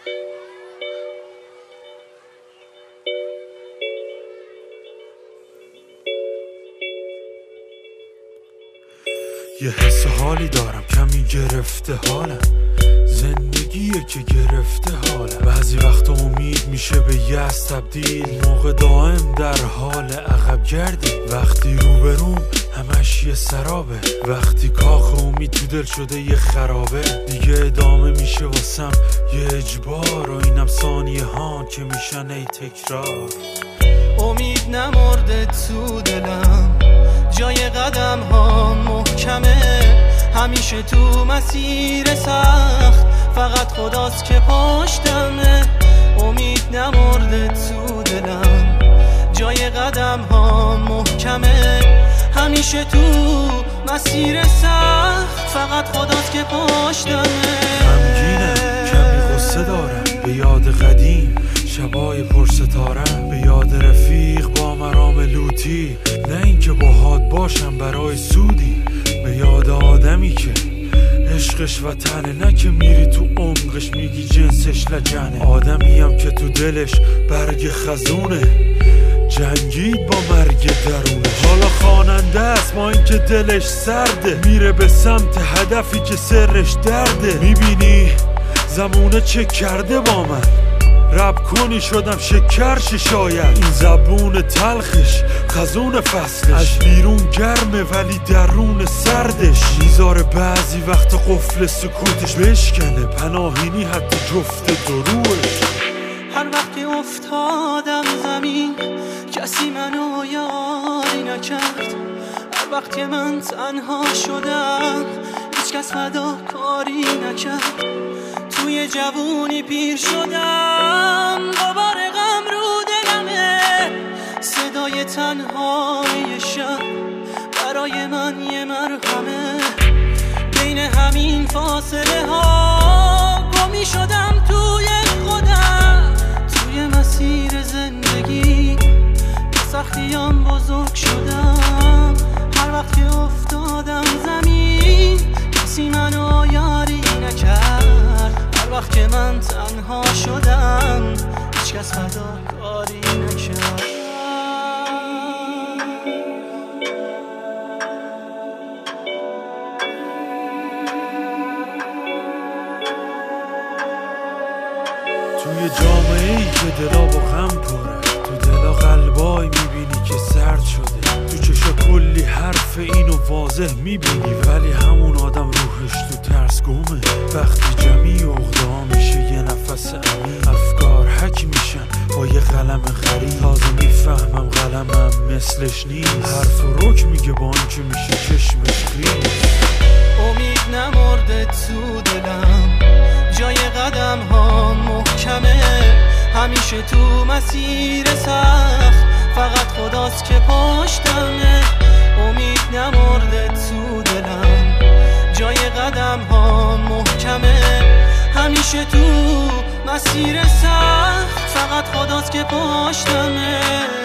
یه حس حالی دارم کمی گرفته حالم، زندگیه که گرفته حالم. بعضی وقت امید میشه به یأس تبدیل، موقع دائم در حال عقب گردی. وقتی روبروم همش یه سرابه، وقتی کاخ امید تو دل شده یه خرابه. دیگه ادامه میشه واسم یه اجبار، و اینم ثانیه ها که میشن ای تکرار. امید نمرده تو دلم، جای قدم ها محکمه. همیشه تو مسیر سخت فقط خداست که پشتمه. امید نمرده تو دلم، جای قدم ها محکمه. همیشه تو مسیر سخت فقط خداست که پشتمه. غمگینم کمی غصه دارم به یاد قدیم، شبای پرستارم به یاد رفیق با مرام لوتی. نه اینکه باهات باشم برای سودی، به یاد آدمی که عشقش وطنه، نه که میری تو عمقش میگی جنسش لجنه. آدمیم که تو دلش برگ خزونه، جنگید با مرگ درونش. حالا خواننده است با اینکه دلش سرده، میره به سمت هدفی که سرش درده. میبینی زمونه چه کرده با من، رب کنی شدم شکرش. شاید این زبون تلخش خزون فصلش، از بیرون گرمه ولی درون سردش. میذاره بعضی وقت قفل سکوتش بشکنه، پناهینی حتی جفت دروش. هر وقت که افتادم زمین کسی منو یاری نکرد. هر وقت که من تنها شدم هیچ کس فداکاری نکرد. توی جوونی پیر شدم، غبار غم رو دلمه. صدای تنهای شب برای من یه مرهمه. بین همین فاصله ها گمی شدم توی خودم. توی مسیر زندگی سختیام بزرگ شدم. هر وقت که افتادم زمین کسی منو یاری نکرد. هر وقت که من تنها شدم هیچ کس فداکاری نکرد. توی جامعه ای که دلا با غم پره، تو دلا قلبای میبینی که سرد شده. تو چشا کلی حرف اینو واضح میبینی، ولی همون آدم روحش تو ترس گمه. وقتی جمعی اغدا میشه یه نفس عمیق، افکار حک میشن با یه قلم غریب. تازه میفهمم قلمم مثلش نیست، حرف و رک میگه با اینکه میشه چشمش خیلی. امید نمرده تو دلم، جای قدم ها محکمه. همیشه تو مسیر سخت فقط خداست که پشتمه. امید نمرده تو دلم، جای قدم ها محکمه. همیشه تو مسیر سخت فقط خداست که پشتمه.